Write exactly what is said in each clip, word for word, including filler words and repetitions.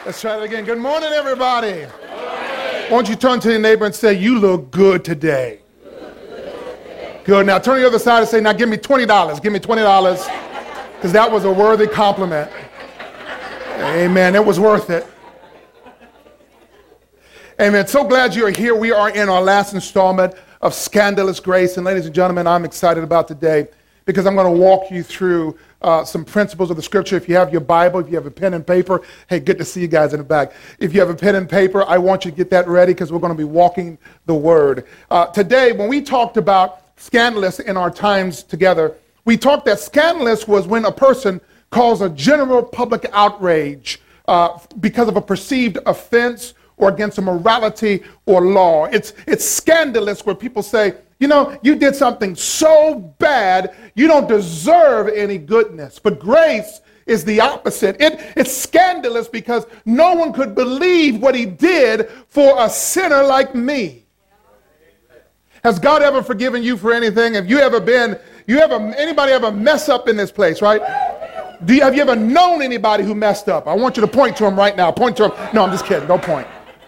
Let's try it again. Good morning, everybody. Good morning. Why don't you turn to your neighbor and say, you look good today. Good. Now turn to the other side and say, now give me twenty dollars. Give me twenty dollars. Because that was a worthy compliment. Amen. It was worth it. Amen. So glad you're here. We are in our last installment of Scandalous Grace. And ladies and gentlemen, I'm excited about today because I'm going to walk you through uh, some principles of the scripture. If you have your Bible, if you have a pen and paper, hey, good to see you guys in the back. If you have a pen and paper, I want you to get that ready because we're going to be walking the word. Uh, today, when we talked about scandalous in our times together, we talked that scandalous was when a person caused a general public outrage uh, because of a perceived offense or against a morality or law. It's, it's scandalous where people say, you know, you did something so bad, you don't deserve any goodness. But grace is the opposite. It, it's scandalous because no one could believe what he did for a sinner like me. Has God ever forgiven you for anything? Have you ever been, you ever, anybody ever mess up in this place, right? Do you, have you ever known anybody who messed up? I want you to point to him right now. Point to him. No, I'm just kidding. Don't point.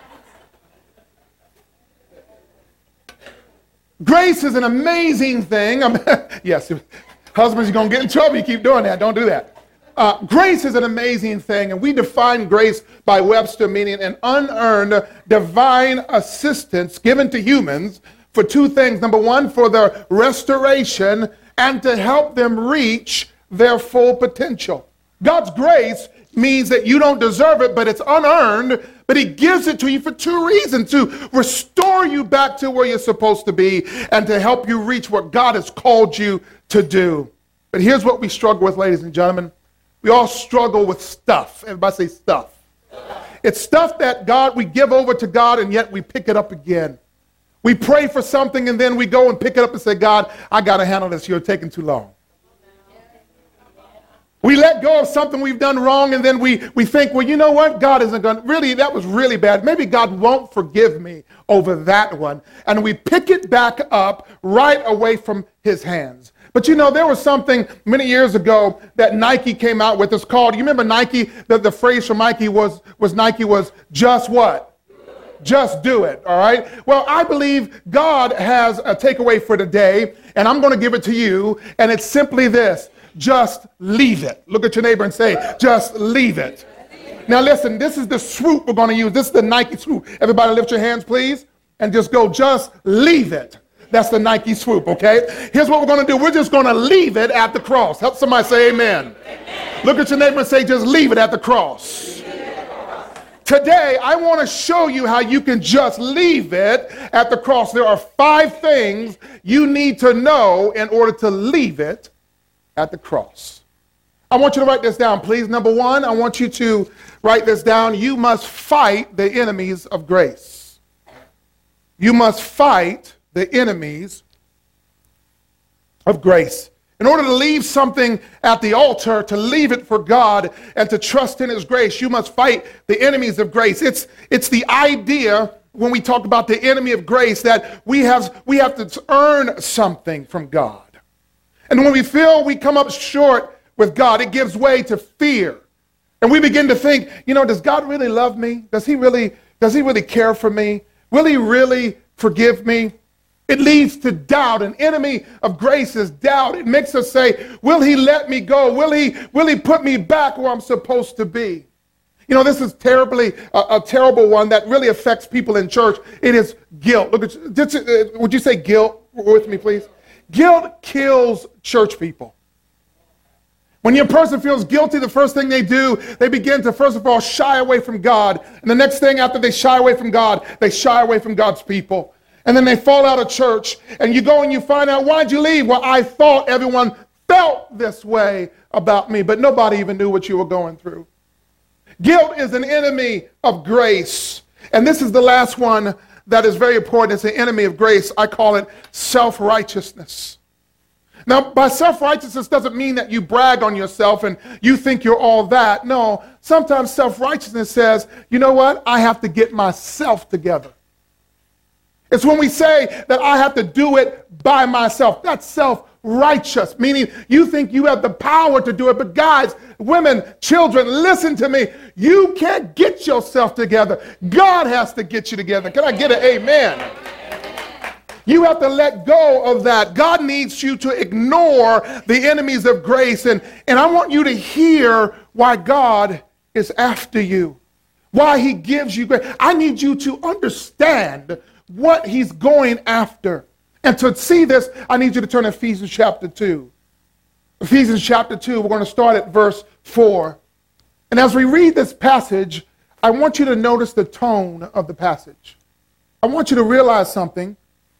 Grace is an amazing thing. I mean, yes, husbands, you're going to get in trouble. You keep doing that. Don't do that. Uh, grace is an amazing thing, and we define grace by Webster, meaning an unearned divine assistance given to humans for two things. Number one, for their restoration and to help them reach their full potential. God's grace means that you don't deserve it, but it's unearned, but he gives it to you for two reasons: to restore you back to where you're supposed to be and to help you reach what God has called you to do. But here's what we struggle with, ladies and gentlemen. We all struggle with stuff. Everybody say stuff. It's stuff that God, we give over to God, and yet we pick it up again. We pray for something, and then we go and pick it up and say, God, I got to handle this. You're taking too long. We let go of something we've done wrong, and then we, we think, well, you know what? God isn't going to, really, that was really bad. Maybe God won't forgive me over that one. And we pick it back up right away from his hands. But you know, there was something many years ago that Nike came out with. It's called, you remember Nike, the, the phrase from Nike was, was Nike was just what? Just do it, all right? Well, I believe God has a takeaway for today, and I'm going to give it to you, and it's simply this: just leave it. Look at your neighbor and say, just leave it. Now listen, this is the swoop we're going to use. This is the Nike swoop. Everybody lift your hands, please, and just go, just leave it. That's the Nike swoop, okay? Here's what we're going to do. We're just going to leave it at the cross. Help somebody say amen. Amen. Look at your neighbor and say, just leave it at the cross. Today, I want to show you how you can just leave it at the cross. There are five things you need to know in order to leave it at the cross. I want you to write this down, please. Number one, I want you to write this down. You must fight the enemies of grace. You must fight the enemies of grace. In order to leave something at the altar, to leave it for God and to trust in his grace, you must fight the enemies of grace. It's, it's the idea when we talk about the enemy of grace that we have, we have to earn something from God. And when we feel we come up short with God, it gives way to fear. And we begin to think, you know, does God really love me? Does he really, does he really care for me? Will he really forgive me? It leads to doubt. An enemy of grace is doubt. It makes us say, will he let me go? Will he, will he put me back where I'm supposed to be? You know, this is terribly, a, a terrible one that really affects people in church. It is guilt. Look at, did you, uh, would you say guilt with me, please? Guilt kills church people. When your person feels guilty, the first thing they do, they begin to, first of all, shy away from God. And the next thing after they shy away from God, they shy away from God's people. And then they fall out of church. And you go and you find out, why'd you leave? Well, I thought everyone felt this way about me, but nobody even knew what you were going through. Guilt is an enemy of grace. And this is the last one that is very important. It's an enemy of grace. I call it self-righteousness. Now, by self-righteousness doesn't mean that you brag on yourself and you think you're all that. No, sometimes self-righteousness says, you know what? I have to get myself together. It's when we say that I have to do it by myself. That's self-righteousness. righteous, meaning you think you have the power to do it. But guys, women, children, listen to me. You can't get yourself together. God has to get you together. Can I get an amen? You have to let go of that. God needs you to ignore the enemies of grace. And, and I want you to hear why God is after you, why he gives you grace. I need you to understand what he's going after. And to see this, I need you to turn to Ephesians chapter two. Ephesians chapter two, we're going to start at verse four. And as we read this passage, I want you to notice the tone of the passage. I want you to realize something.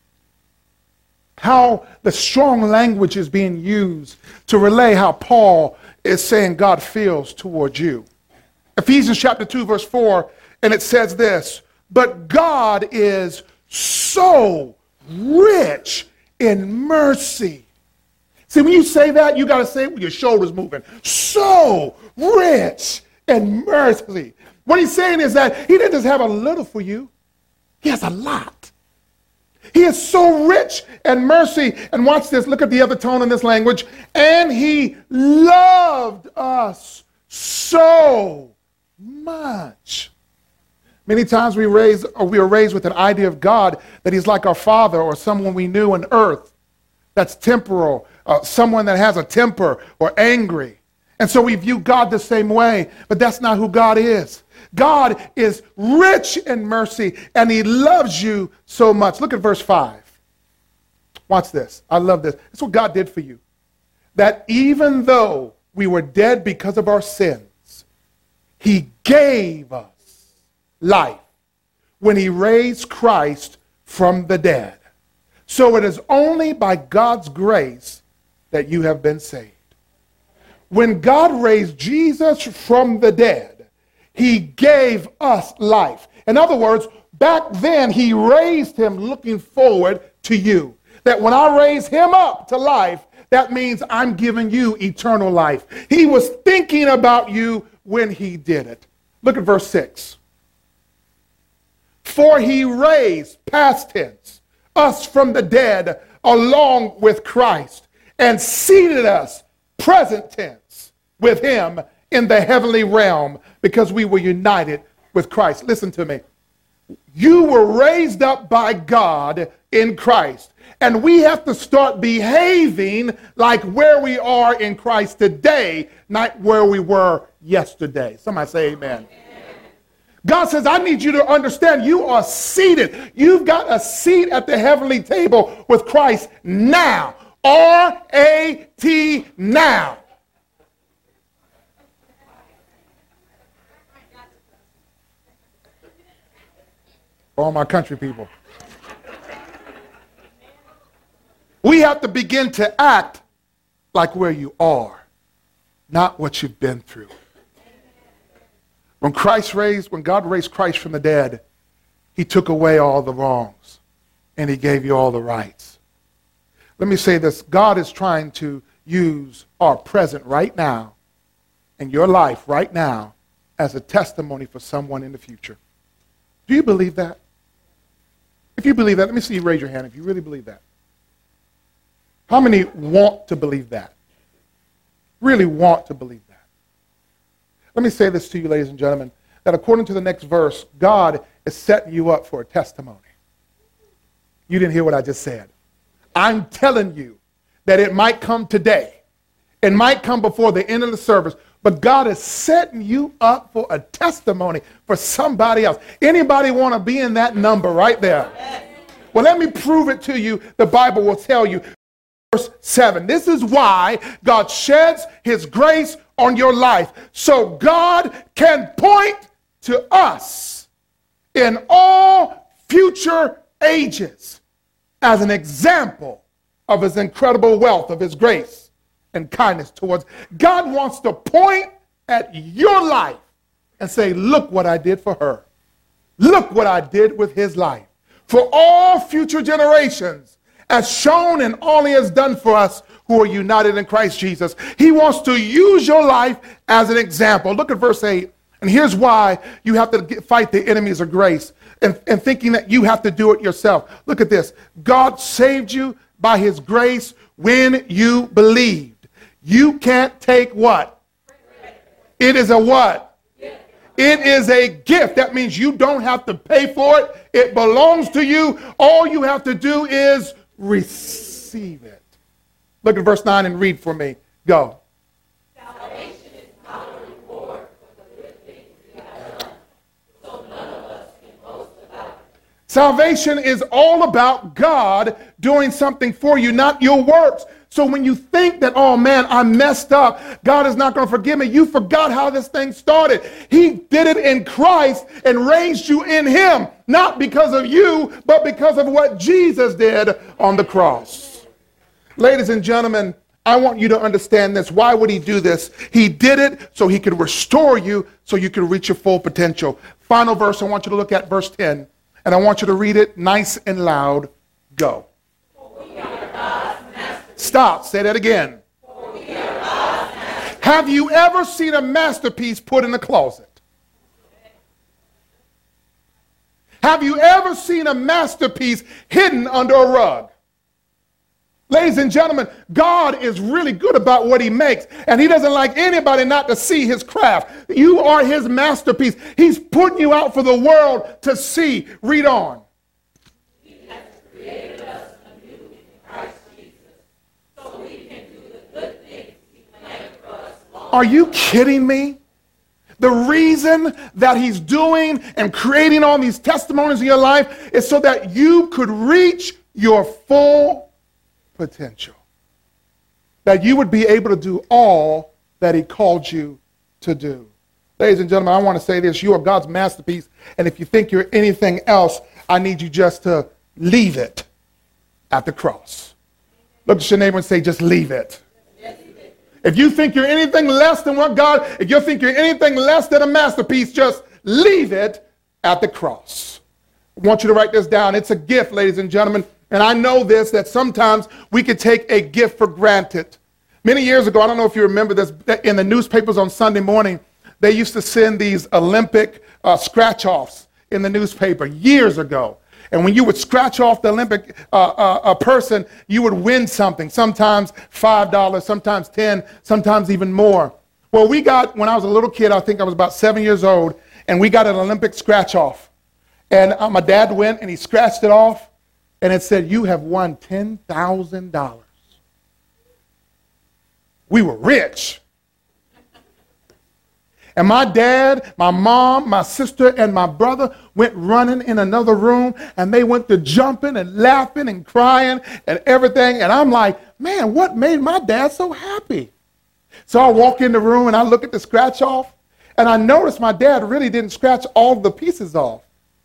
How the strong language is being used to relay how Paul is saying God feels towards you. Ephesians chapter two, verse four, and it says this, but God is so rich in mercy. See, when you say that, you got to say it with your shoulders moving. So rich in mercy. What he's saying is that he didn't just have a little for you. He has a lot. He is so rich in mercy. And watch this. Look at the other tone in this language. And he loved us so much. Many times we raise, or we are raised with an idea of God that he's like our father or someone we knew on earth that's temporal, uh, someone that has a temper or angry. And so we view God the same way, but that's not who God is. God is rich in mercy, and he loves you so much. Look at verse five. Watch this. I love this. It's what God did for you. That even though we were dead because of our sins, he gave us life when he raised Christ from the dead. So it is only by God's grace that you have been saved. When God raised Jesus from the dead, he gave us life. In other words, back then he raised him looking forward to you. That when I raise him up to life, that means I'm giving you eternal life. He was thinking about you when he did it. Look at verse six. For he raised, past tense, us from the dead along with Christ and seated us, present tense, with him in the heavenly realm because we were united with Christ. Listen to me. You were raised up by God in Christ. And we have to start behaving like where we are in Christ today, not where we were yesterday. Somebody say amen. God says, I need you to understand you are seated. You've got a seat at the heavenly table with Christ now. R A T now. All my country people. We have to begin to act like where you are, not what you've been through. When Christ raised, when God raised Christ from the dead, he took away all the wrongs and he gave you all the rights. Let me say this. God is trying to use our present right now and your life right now as a testimony for someone in the future. Do you believe that? If you believe that, let me see you raise your hand if you really believe that. How many want to believe that? Really want to believe that? Let me say this to you, ladies and gentlemen, that according to the next verse, God is setting you up for a testimony. You didn't hear what I just said. I'm telling you that it might come today. It might come before the end of the service, but God is setting you up for a testimony for somebody else. Anybody want to be in that number right there? Well, let me prove it to you. The Bible will tell you. Verse seven. This is why God sheds his grace on your life. So God can point to us in all future ages as an example of his incredible wealth, of his grace and kindness towards. God wants to point at your life and say, look what I did for her. Look what I did with his life. For all future generations, as shown in all he has done for us who are united in Christ Jesus. He wants to use your life as an example. Look at verse eight. And here's why you have to get, fight the enemies of grace and, and thinking that you have to do it yourself. Look at this. God saved you by his grace when you believed. You can't take what? It is a what? It is a gift. That means you don't have to pay for it. It belongs to you. All you have to do is receive it. Look at verse nine and read for me. Go. Salvation is not a reward for the good things we have done, so none of us can boast about it. Salvation is all about God doing something for you, not your works. So when you think that, oh man, I messed up, God is not going to forgive me, you forgot how this thing started. He did it in Christ and raised you in him, not because of you, but because of what Jesus did on the cross. Ladies and gentlemen, I want you to understand this. Why would he do this? He did it so he could restore you, so you could reach your full potential. Final verse, I want you to look at verse ten, and I want you to read it nice and loud. Go. Stop. Say that again. Have you ever seen a masterpiece put in a closet? Have you ever seen a masterpiece hidden under a rug? Ladies and gentlemen, God is really good about what he makes, and he doesn't like anybody not to see his craft. You are his masterpiece. He's putting you out for the world to see. Read on. He has created us anew in Christ Jesus, so we can do the good things he planned for us long. Are you kidding me? The reason that he's doing and creating all these testimonies in your life is so that you could reach your full potential. That you would be able to do all that he called you to do. Ladies and gentlemen, I want to say this. You are God's masterpiece, and if you think you're anything else, I need you just to leave it at the cross. Look at your neighbor and say, just leave it. If you think you're anything less than what God, if you think you're anything less than a masterpiece, just leave it at the cross. I want you to write this down. It's a gift, ladies and gentlemen. And I know this, that sometimes we could take a gift for granted. Many years ago, I don't know if you remember this, in the newspapers on Sunday morning, they used to send these Olympic uh, scratch-offs in the newspaper years ago. And when you would scratch off the Olympic uh, uh, a person, you would win something, sometimes five dollars, sometimes ten dollars, sometimes even more. Well, we got, when I was a little kid, I think I was about seven years old, and we got an Olympic scratch-off. And uh, my dad went and he scratched it off, and it said, you have won ten thousand dollars. We were rich. And my dad, my mom, my sister, and my brother went running in another room, and they went to jumping and laughing and crying and everything. And I'm like, man, what made my dad so happy? So I walk in the room, and I look at the scratch off, and I notice my dad really didn't scratch all the pieces off.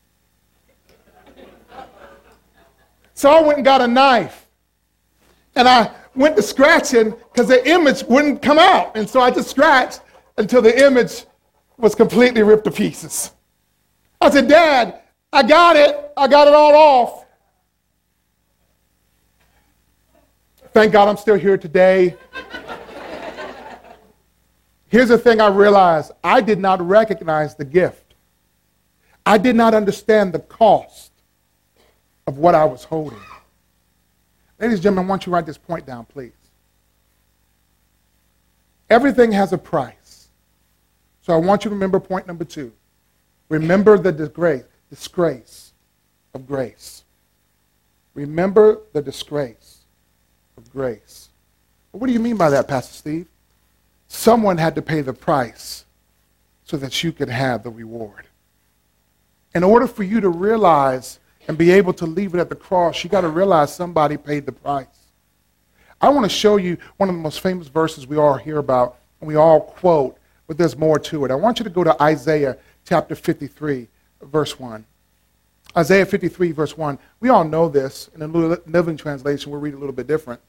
So I went and got a knife, and I went to scratching because the image wouldn't come out. And so I just scratched until the image was completely ripped to pieces. I said, Dad, I got it. I got it all off. Thank God I'm still here today. Here's the thing I realized. I did not recognize the gift. I did not understand the cost of what I was holding. Ladies and gentlemen, I want you to write this point down, please. Everything has a price. So I want you to remember point number two. Remember the disgrace, disgrace of grace. Remember the disgrace of grace. Well, what do you mean by that, Pastor Steve? Someone had to pay the price so that you could have the reward. In order for you to realize and be able to leave it at the cross, you got to realize somebody paid the price. I want to show you one of the most famous verses we all hear about and we all quote, but there's more to it. I want you to go to Isaiah chapter fifty-three, verse one. Isaiah fifty-three, verse one. We all know this. In the Living Translation, we'll read a little bit different.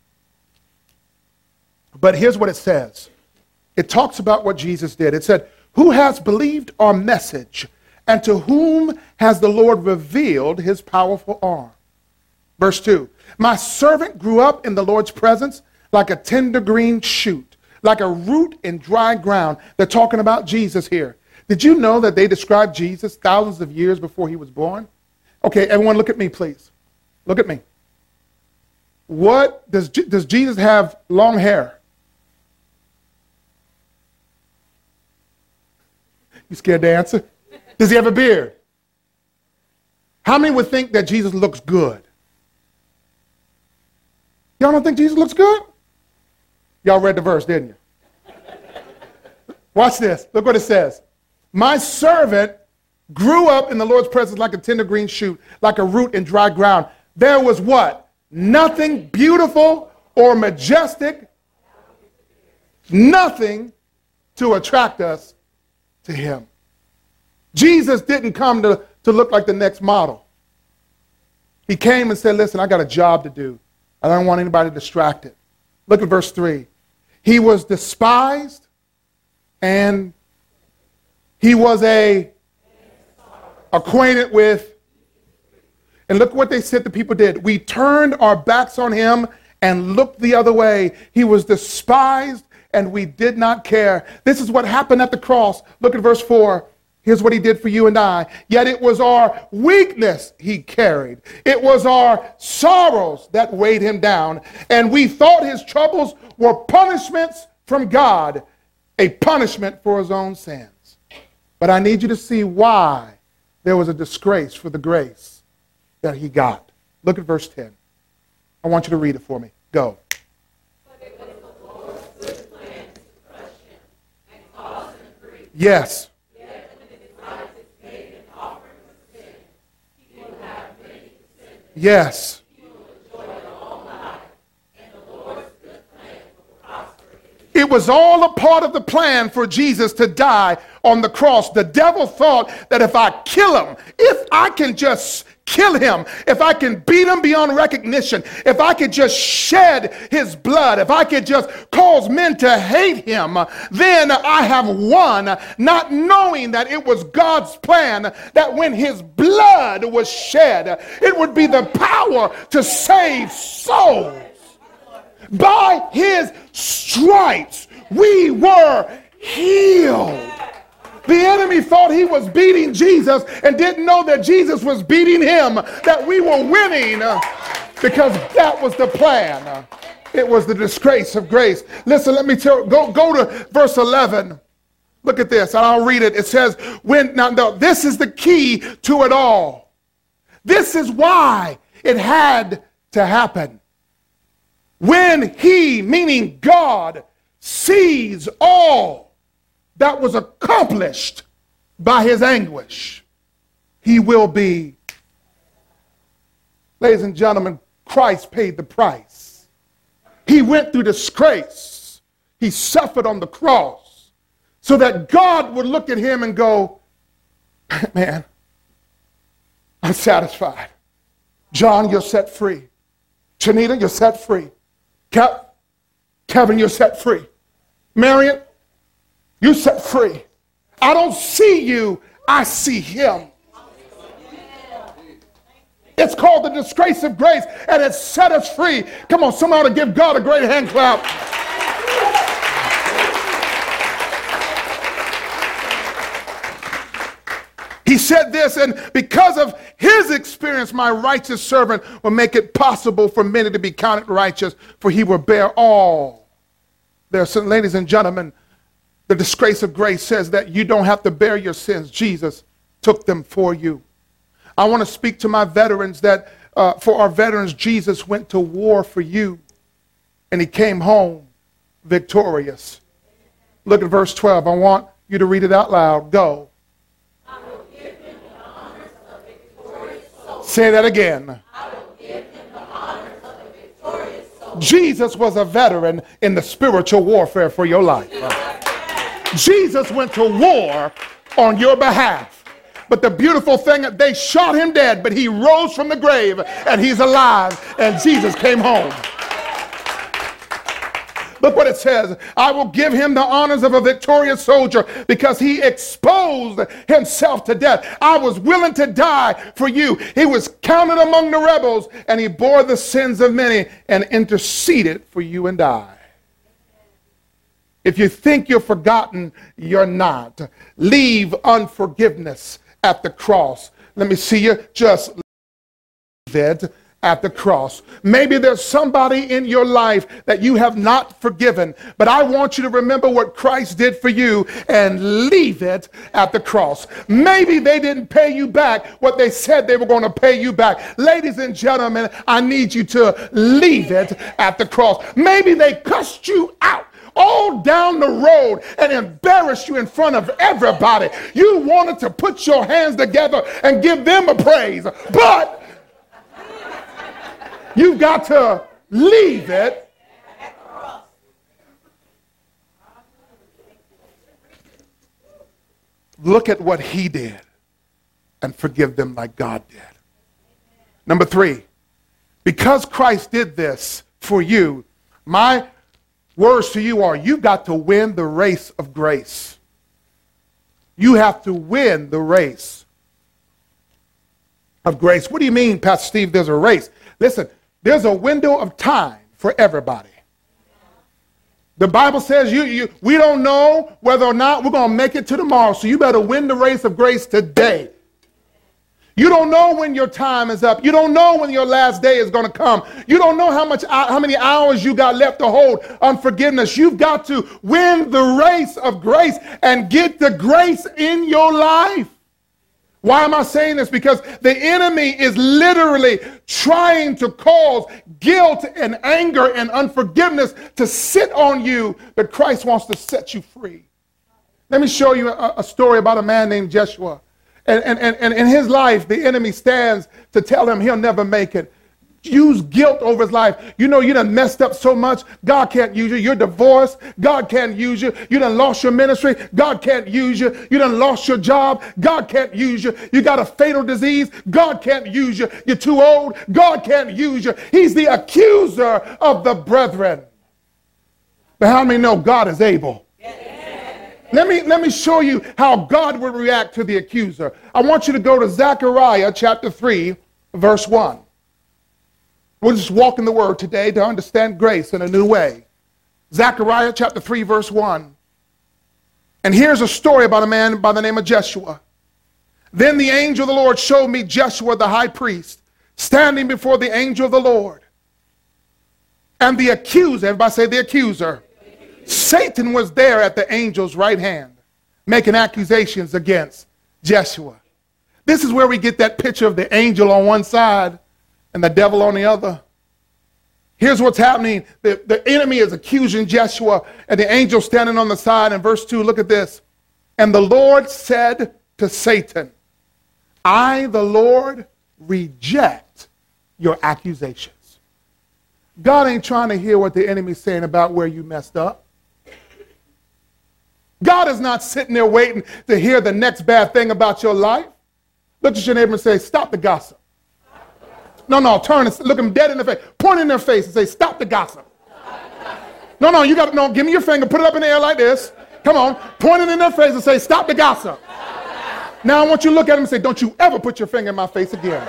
But here's what it says. It talks about what Jesus did. It said, who has believed our message, and to whom has the Lord revealed his powerful arm? Verse two, my servant grew up in the Lord's presence like a tender green shoot, like a root in dry ground. They're talking about Jesus here. Did you know that they described Jesus thousands of years before he was born? Okay, everyone look at me, please. Look at me. What does, does Jesus have long hair? You scared to answer? Does he have a beard? How many would think that Jesus looks good? Y'all don't think Jesus looks good? Y'all read the verse, didn't you? Watch this. Look what it says. My servant grew up in the Lord's presence like a tender green shoot, like a root in dry ground. There was what? Nothing beautiful or majestic, nothing to attract us to him. Jesus didn't come to, to look like the next model. He came and said, listen, I got a job to do. I don't want anybody distracted. Look at verse three. He was despised and he was a acquainted with. And look what they said the people did. We turned our backs on him and looked the other way. He was despised and we did not care. This is what happened at the cross. Look at verse four. Here's what he did for you and I. Yet it was our weakness he carried. It was our sorrows that weighed him down. And we thought his troubles were punishments from God, a punishment for his own sins. But I need you to see why there was a disgrace for the grace that he got. Look at verse ten. I want you to read it for me. Go. Yes. Yes. It was all a part of the plan for Jesus to die on the cross. The devil thought that if I kill him, if I can just kill him, if I can beat him beyond recognition, if I could just shed his blood, if I could just cause men to hate him, then I have won, not knowing that it was God's plan that when his blood was shed, it would be the power to save souls. By his stripes, we were healed. The enemy thought he was beating Jesus and didn't know that Jesus was beating him, that we were winning uh, because that was the plan. Uh, it was the disgrace of grace. Listen, let me tell go go to verse eleven. Look at this, and I'll read it. It says, when now, now this is the key to it all. This is why it had to happen. When he, meaning God, sees all that was accomplished by his anguish, he will be. Ladies and gentlemen, Christ paid the price. He went through disgrace. He suffered on the cross so that God would look at him and go, man, I'm satisfied. John, you're set free. Chanita, you're set free. Kev- Kevin, you're set free. Marion, you're set free. I don't see you, I see him. It's called the disgrace of grace, and it set us free. Come on, somebody give God a great hand clap. He said this, and because of his experience, my righteous servant will make it possible for many to be counted righteous, for he will bear all. There are some, ladies and gentlemen, the disgrace of grace says that you don't have to bear your sins. Jesus took them for you. I want to speak to my veterans that uh, for our veterans, Jesus went to war for you, and he came home victorious. Look at verse twelve. I want you to read it out loud. Go. Say that again. I will give him the honors of a victorious soul. Jesus was a veteran in the spiritual warfare for your life. Jesus went to war on your behalf. But the beautiful thing, they shot him dead, but he rose from the grave and he's alive, and Jesus came home. Look what it says. I will give him the honors of a victorious soldier because he exposed himself to death. I was willing to die for you. He was counted among the rebels, and he bore the sins of many and interceded for you and I. If you think you're forgotten, you're not. Leave unforgiveness at the cross. Let me see you just leave it at the cross. Maybe there's somebody in your life that you have not forgiven, but I want you to remember what Christ did for you and leave it at the cross. Maybe they didn't pay you back what they said they were going to pay you back. Ladies and gentlemen, I need you to leave it at the cross. Maybe they cussed you out all down the road and embarrassed you in front of everybody. You wanted to put your hands together and give them a praise, but you've got to leave it. Look at what he did and forgive them like God did. Number three, because Christ did this for you, my words to you are, you've got to win the race of grace. You have to win the race of grace. What do you mean, Pastor Steve, there's a race? Listen, there's a window of time for everybody. The Bible says you, you, we don't know whether or not we're going to make it to tomorrow, so you better win the race of grace today. You don't know when your time is up. You don't know when your last day is going to come. You don't know how much, how many hours you got left to hold unforgiveness. You've got to win the race of grace and get the grace in your life. Why am I saying this? Because the enemy is literally trying to cause guilt and anger and unforgiveness to sit on you, but Christ wants to set you free. Let me show you a, a story about a man named Joshua. And, and, and, and in his life, the enemy stands to tell him he'll never make it. Use guilt over his life. You know, you done messed up so much. God can't use you. You're divorced. God can't use you. You done lost your ministry. God can't use you. You done lost your job. God can't use you. You got a fatal disease. God can't use you. You're too old. God can't use you. He's the accuser of the brethren. But how many know God is able? Let me, let me show you how God would react to the accuser. I want you to go to Zechariah chapter three, verse one. We'll just walk in the word today to understand grace in a new way. Zechariah chapter three, verse one. And here's a story about a man by the name of Joshua. Then the angel of the Lord showed me Joshua the high priest standing before the angel of the Lord. And the accuser, everybody say the accuser. Satan was there at the angel's right hand, making accusations against Joshua. This is where we get that picture of the angel on one side and the devil on the other. Here's what's happening. The, the enemy is accusing Joshua and the angel standing on the side. In verse two, look at this. And the Lord said to Satan, I, the Lord, reject your accusations. God ain't trying to hear what the enemy's saying about where you messed up. God is not sitting there waiting to hear the next bad thing about your life. Look at your neighbor and say, stop the gossip. No, no, turn and look them dead in the face. Point in their face and say, stop the gossip. No, no, you got to, no, give me your finger, put it up in the air like this. Come on, point it in their face and say, stop the gossip. Now I want you to look at them and say, don't you ever put your finger in my face again.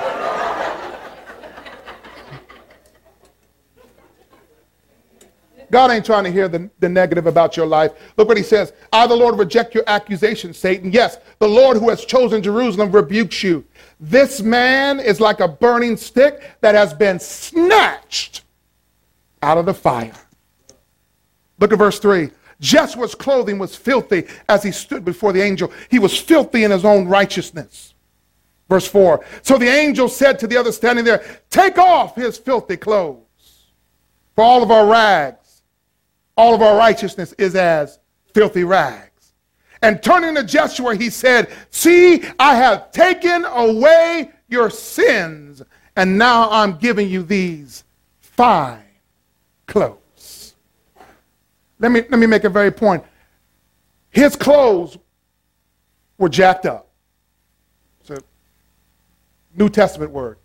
God ain't trying to hear the, the negative about your life. Look what he says. I, the Lord, reject your accusations, Satan. Yes, the Lord who has chosen Jerusalem rebukes you. This man is like a burning stick that has been snatched out of the fire. Look at verse three. Joshua's clothing was filthy as he stood before the angel. He was filthy in his own righteousness. Verse four. So the angel said to the other standing there, take off his filthy clothes. For all of our rags, all of our righteousness is as filthy rags. And turning to Joshua, he said, see, I have taken away your sins, and now I'm giving you these fine clothes. Let me, let me make a very point. His clothes were jacked up. It's a New Testament word.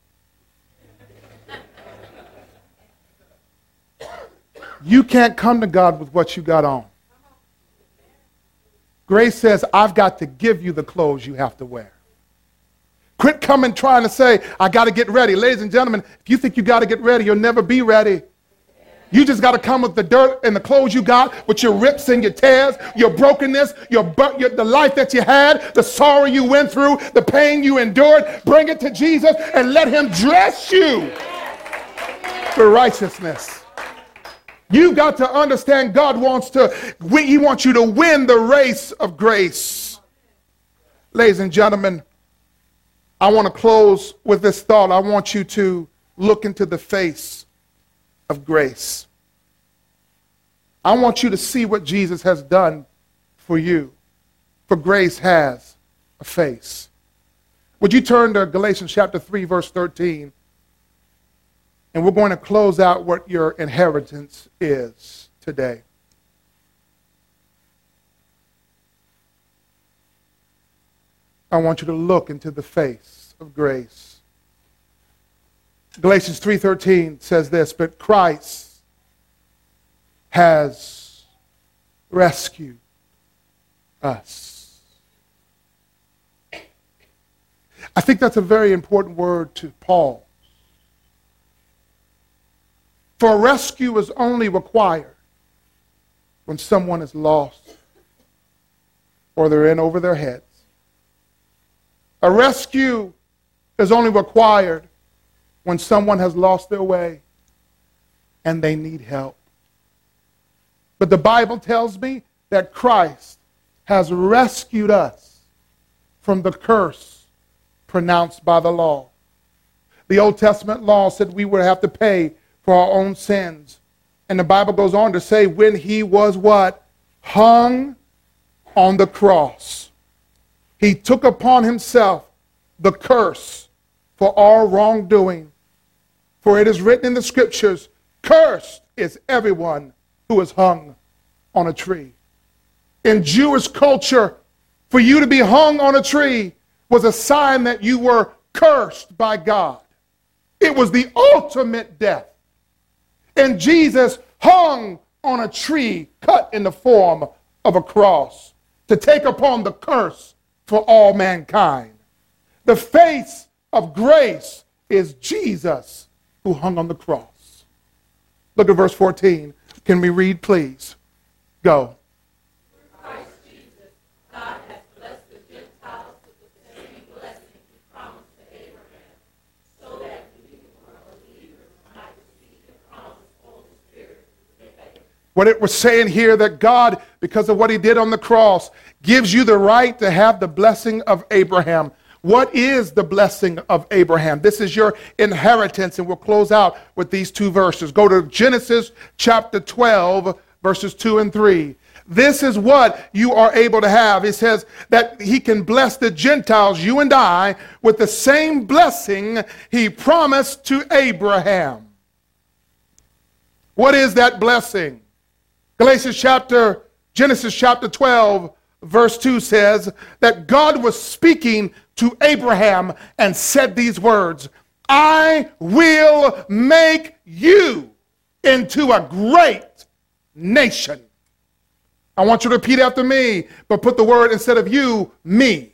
You can't come to God with what you got on. Grace says, I've got to give you the clothes you have to wear. Quit coming trying to say, I got to get ready. Ladies and gentlemen, if you think you got to get ready, you'll never be ready. You just got to come with the dirt and the clothes you got, with your rips and your tears, your brokenness, your, your the life that you had, the sorrow you went through, the pain you endured. Bring it to Jesus and let him dress you for righteousness. You've got to understand God wants to, He wants you to win the race of grace. Ladies and gentlemen, I want to close with this thought. I want you to look into the face of grace. I want you to see what Jesus has done for you. For grace has a face. Would you turn to Galatians chapter three, verse thirteen? And we're going to close out what your inheritance is today. I want you to look into the face of grace. Galatians three thirteen says this, but Christ has rescued us. I think that's a very important word to Paul. For rescue is only required when someone is lost or they're in over their heads. A rescue is only required when someone has lost their way and they need help. But the Bible tells me that Christ has rescued us from the curse pronounced by the law. The Old Testament law said we would have to pay for our own sins. And the Bible goes on to say when he was what? Hung on the cross. He took upon himself the curse for all wrongdoing. For it is written in the scriptures, cursed is everyone who is hung on a tree. In Jewish culture, for you to be hung on a tree was a sign that you were cursed by God. It was the ultimate death. And Jesus hung on a tree cut in the form of a cross to take upon the curse for all mankind. The face of grace is Jesus who hung on the cross. Look at verse fourteen. Can we read, please? Go. Christ Jesus, God has blessed the Gentiles with the same blessing he promised to Abraham, so that we who are believers might receive the promised Holy Spirit in faith. What it was saying here that God, because of what he did on the cross, gives you the right to have the blessing of Abraham. What is the blessing of Abraham? This is your inheritance, and we'll close out with these two verses. Go to Genesis chapter twelve, verses two and three. This is what you are able to have. It says that he can bless the Gentiles, you and I, with the same blessing he promised to Abraham. What is that blessing? Galatians chapter, Genesis chapter twelve, verse two says that God was speaking to Abraham and said these words, I will make you into a great nation. I want you to repeat after me, but put the word instead of you, me.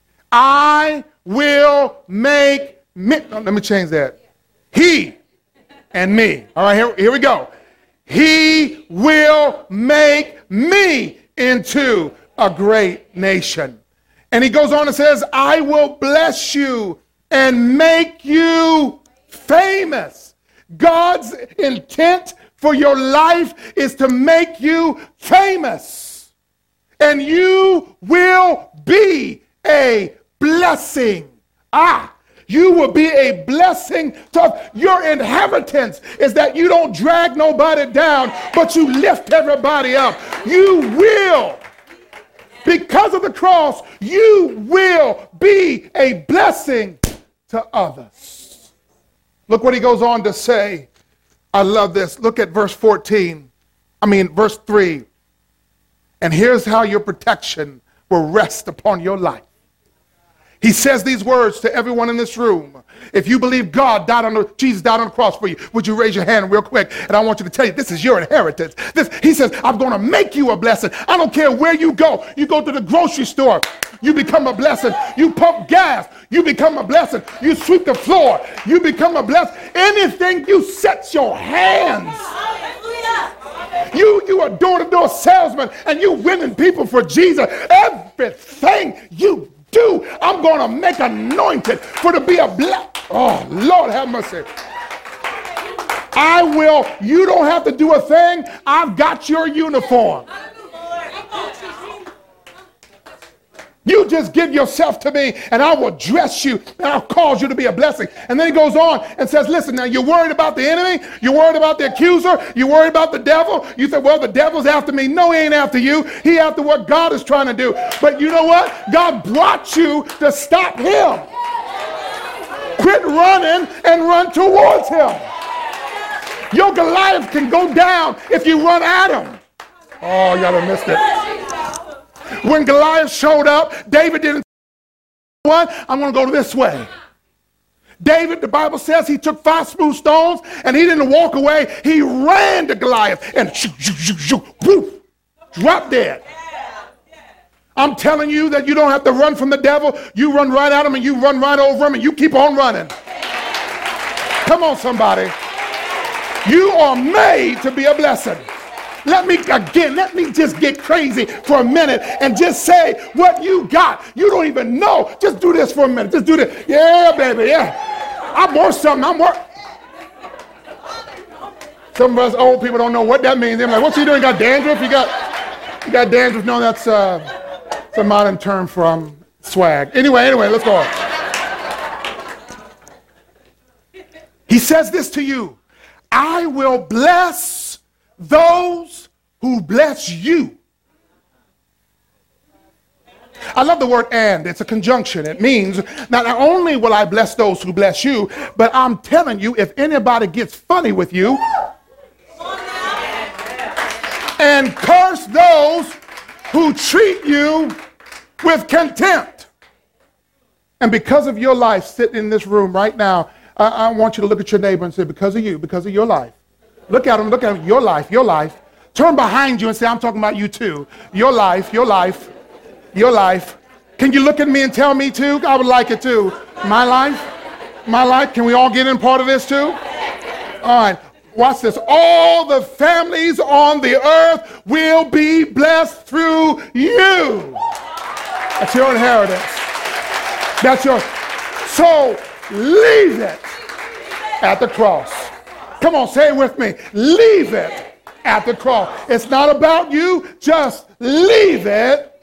I will make me. Oh, let me change that. He and me. All right, here, here we go. He will make me into a great nation. And he goes on and says, I will bless you and make you famous. God's intent for your life is to make you famous. And you will be a blessing. Ah, you will be a blessing to your inheritance is that you don't drag nobody down, but you lift everybody up. You will. Because of the cross, you will be a blessing to others. Look what he goes on to say. I love this. Look at verse fourteen. I mean, verse three. And here's how your protection will rest upon your life. He says these words to everyone in this room. If you believe God died on the, Jesus died on the cross for you, would you raise your hand real quick? And I want you to tell you, this is your inheritance. This, he says, I'm going to make you a blessing. I don't care where you go. You go to the grocery store, you become a blessing. You pump gas, you become a blessing. You sweep the floor, you become a blessing. Anything you set your hands. You, you are door-to-door salesman and you winning people for Jesus. Everything you do, I'm going to make anointed for to be a black. Oh, Lord have mercy. I will, you don't have to do a thing. I've got your uniform. You just give yourself to me and I will dress you and I'll cause you to be a blessing. And then he goes on and says, listen, now you're worried about the enemy. You're worried about the accuser. You're worried about the devil. You say, well, the devil's after me. No, he ain't after you. He after what God is trying to do. But you know what? God brought you to stop him. Quit running and run towards him. Your Goliath can go down if you run at him. Oh, y'all have missed it. When Goliath showed up, David didn't say, what? I'm going to go this way. David, the Bible says, he took five smooth stones and he didn't walk away. He ran to Goliath and shoo, shoo, shoo, shoo, woof, drop dead. I'm telling you that you don't have to run from the devil. You run right at him and you run right over him and you keep on running. Come on, somebody. You are made to be a blessing. Let me, again, let me just get crazy for a minute and just say what you got. You don't even know. Just do this for a minute. Just do this. Yeah, baby, yeah. I'm worth something. I'm worth. Some of us old people don't know what that means. They're like, what's he doing? Got dandruff? You got, you got dandruff? No, that's uh, it's a modern term from swag. Anyway, anyway, let's go on. He says this to you. I will bless those who bless you. I love the word and. It's a conjunction. It means not only will I bless those who bless you, but I'm telling you, if anybody gets funny with you and curse those who treat you with contempt. And because of your life sitting in this room right now, I, I want you to look at your neighbor and say, because of you, because of your life. Look at him, look at him, your life, your life. Turn behind you and say, I'm talking about you too. Your life, your life, your life. Can you look at me and tell me too? I would like it too. My life, my life. Can we all get in part of this too? All right, watch this. All the families on the earth will be blessed through you. That's your inheritance. That's your, so leave it at the cross. Come on, say it with me. Leave it at the cross. It's not about you. Just leave it